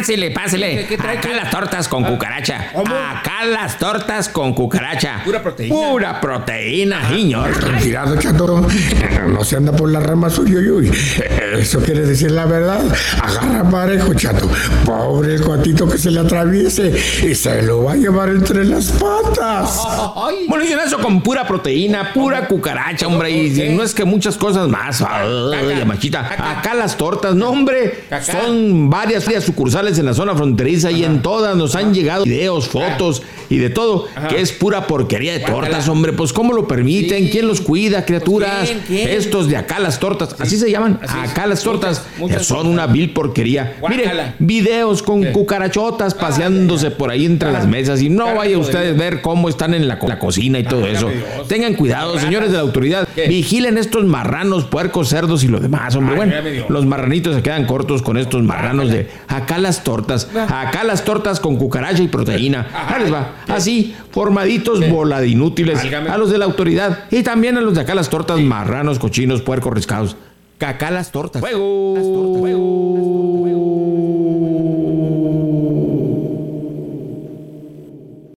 Pásele. ¿Qué trae? Acá las tortas con cucaracha. ¿Cómo? Acá las tortas con cucaracha. Pura proteína. Señor. Cuidado, chato. No se anda por las ramas, uy. Eso quiere decir la verdad. Agarra parejo, chato. Pobre el cuatito que se le atraviese y se lo va a llevar entre las patas. Bueno, dicen eso con pura proteína, pura cucaracha, hombre. Y no es que muchas cosas más. Ay, machita. Acá las tortas, no, hombre. Son varias sucursales en la zona fronteriza y en todas nos han llegado videos, fotos y de todo, que es pura porquería de tortas, hombre. Pues, ¿cómo lo permiten? ¿Quién los cuida, criaturas? Pues, ¿quién? Estos de acá las tortas, así se llaman. Acá las tortas muchas son tortas. una vil porquería. Mire, Guácala. videos con cucarachotas paseándose por ahí entre las mesas y no vaya ustedes a ver cómo están en la cocina y todo eso. Dios. Tengan cuidado, Ratas. señores de la autoridad. ¿Qué? Vigilen estos marranos, puercos, cerdos y lo demás, hombre. Bueno, válgame Dios. los marranitos se quedan cortos con estos marranos de acá las tortas. Acá las tortas con cucaracha y proteína. Ahí les va. Así, formaditos bola de inútiles. Válgame. A los de la autoridad y también a los de acá las tortas marranos, cochinos, puercos, riscados. Acá las tortas. ¡Fuego!